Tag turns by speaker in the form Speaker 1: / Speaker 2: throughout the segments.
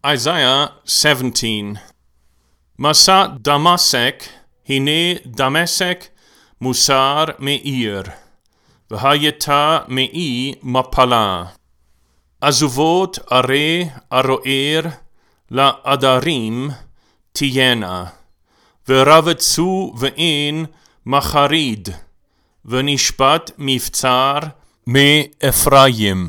Speaker 1: Isaiah 17. מסע דמשק, הנה דמשק מוסר מעיר, והייתה מעי מפלה. עזובות ערי ערוער לעדרים תהיינה, ורבצו ואין מחריד, ונשפט מבצר מאפרים.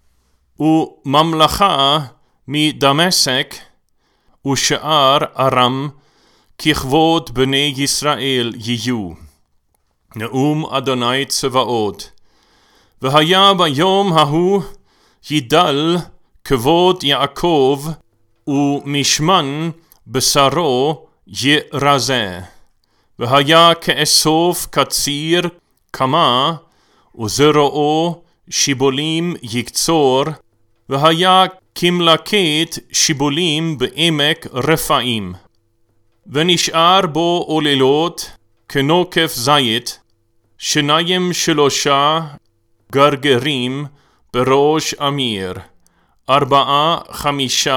Speaker 1: וממלכה מדמשק ושאר ארם ככבוד בני ישראל יהיו. נאום אדוני צבאות. והיה ביום ההוא ידל כבוד יעקב ומשמן בשרו ירזה. והיה כאסוף קציר קמה וזרועו שיבולים יקצור. והיה כמלקט שיבולים בעמק רפאים. ונשאר בו עוללות כנוקף זית, שניים שלושה גרגרים בראש אמיר, 4 5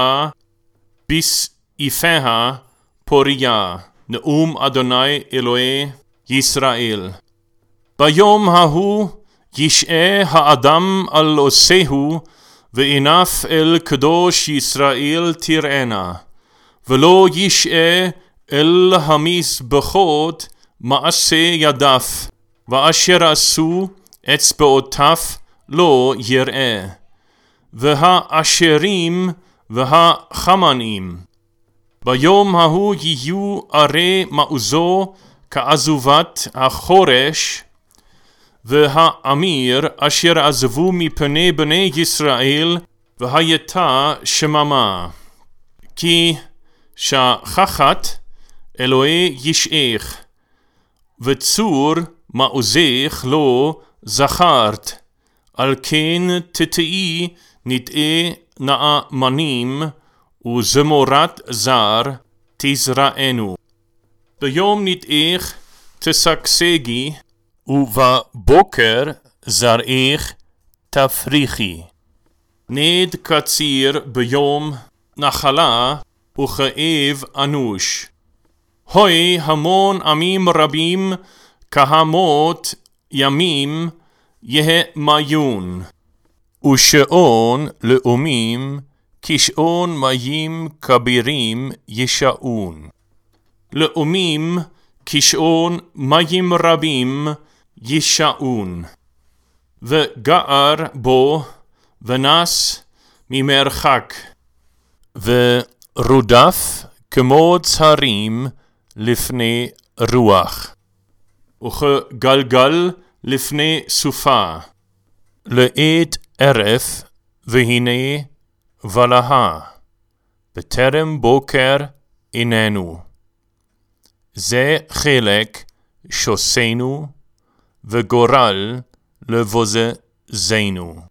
Speaker 1: בסעיפיה פוריה. נאום אדוני אלוהי ישראל. ביום ההוא ישעה האדם על עושהו, וענף אל קדוש ישראל תראנה, ולא ישעה אל המזבחות מעשה ידיו, ואשר עשו אצבעותיו לא יראה. והאשרים והחמנים ביום ההוא יהיו ערי מעוזו כעזובת החורש, והאמיר אשר עזבו מפני בני ישראל, והייתה שממה. כי שכחת אלוהי ישעך, וצור מעוזך לא זכרת. על כן תתאי נטעה נאמנים, וזמורת זר תזרענו. ביום נטעך תשגשגי, ובבוקר זרעך תפריחי. נד קציר ביום נחלה וכאב אנוש. הוי המון עמים רבים כהמות ימים יהמיון. ושעון לאומים כשעון מים כבירים ישעון. לאומים כשעון מים רבים ישעון. וגער בו ונס ממרחק, ורודף כמו צרים לפני רוח, וכגלגל לפני סופה. לעת ערף והנה ולהה, בטרם בוקר איננו. זה חלק שוסנו, וגורל לבוזזנו.